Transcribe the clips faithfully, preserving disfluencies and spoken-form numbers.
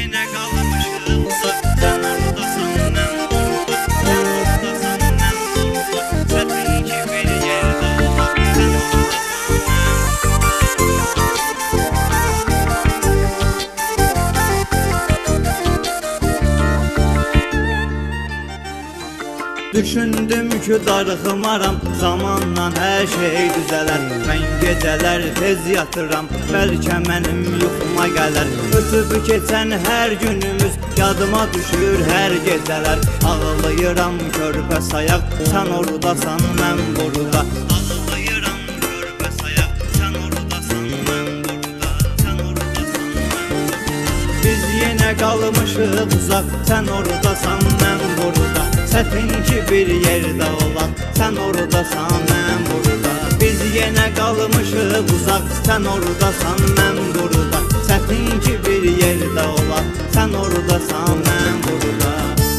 yenə qalmışıq uzaq, sən oradasan, mən burada, sən oradasan, mən burada. Çətin ki bir yerdə olaq, sən oradasan, mən. Düşündüm ki darıxmaram, zamanla hər şey düzələr. Mən gecələr tez yatıram, bəlkə mənim yuxuma gələr. Ötüb keçən hər günümüz yadıma düşür hər gecələr. Ağlayıram körpə sayaq, sən oradasan, mən burada. Ağlayıram körpə sayaq, sən oradasan, mən burada. Sən oradasan, mən burada. Biz yenə qalmışıq uzaq, sən oradasan, mən burada. Çətin ki bir yerdə olaq, sən oradasan, mən burada. Biz yenə qalmışıq uzaq, sən oradasan, mən burada. Çətin ki bir yerdə olaq, sən oradasan, mən burada.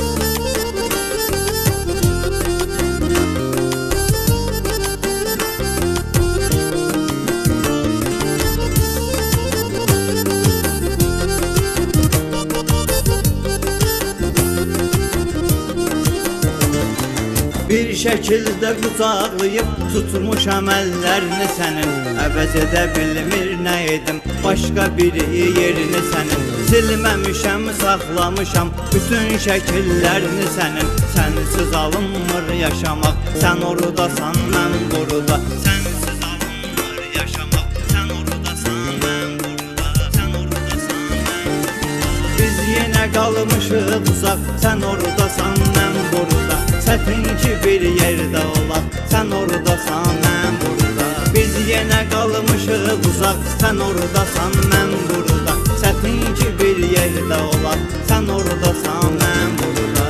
Bir şəkildə qucaqlayıb tutmuşam əllərini sənin. Əvəz edə bilmir nə edim, başqa biri yerini sənin. Silməmişəm, saxlamışam bütün şəkillərini sənin. Sənsiz alınmır yaşamaq, sən oradasan, mən burada. Sənsiz alınmır yaşamaq, sən oradasan, mən burada. Sən oradasan, mən burada. Biz yenə qalmışıq uzaq, sən oradasan, mən burada. Çətin ki bir yerdə olaq, sən oradasan, mən burada. Biz yenə qalmışıq uzaq, sən oradasan, mən burada. Çətin ki bir yerdə olaq, sən oradasan, mən burada.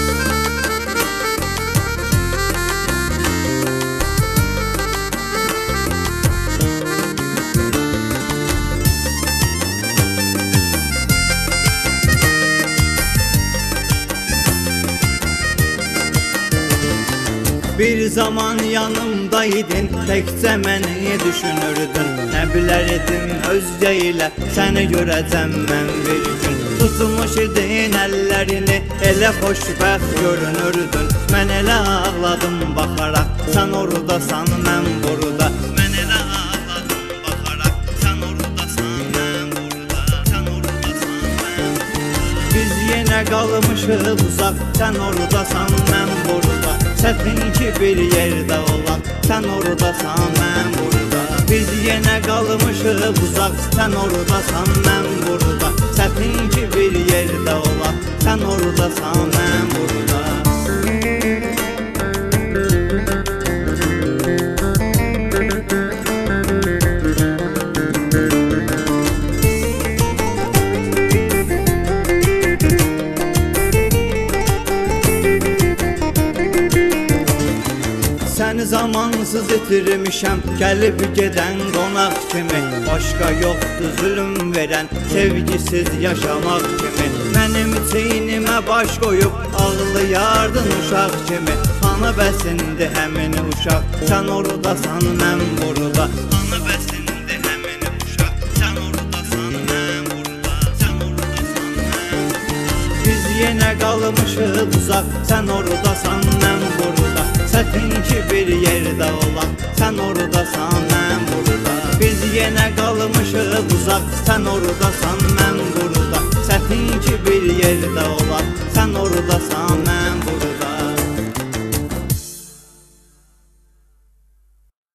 Bir zaman yanımdaydın, təkcə məni düşünürdün. Nə bilərdim özcə ilə, səni görəcəm mən bir gün. Tutmuş idin əllərini, elə xoşbəxt görünürdün. Mən elə ağladım baxaraq, sən oradasan, mən burada. Mən elə ağladım baxaraq, sən oradasan, mən burada. Sən oradasan, mən burada. Biz yenə qalmışıq uzaq, sən oradasan, mən burada. Çətin ki bir yerdə olaq, sən oradasan, mən burada. Biz yenə qalmışıq uzaq, sən oradasan, mən burada. Çətin ki bir yerdə olaq, sən oradasan, mən burada. Səni zamansız itirmişəm, gəlib gedən qonaq kimi. Başqa yoxdur zülüm verən, sevgisiz yaşamaq kimi. Mənim çeynimə baş qoyub ağlayardın uşaq kimi. Ana bəsindi həmin uşaq, sən oradasan, mən burada. Ana bəsindi həmin uşaq, sən oradasan, mən burada. Sən oradasan, mən burada. Biz yenə qalmışıq uzaq, sən oradasan, mən burada. Çətin ki bir yerdə olaq, sən oradasan, mən burada. Biz yenə qalmışıq uzaq, sən oradasan, mən burada. Çətin ki bir yerdə olaq.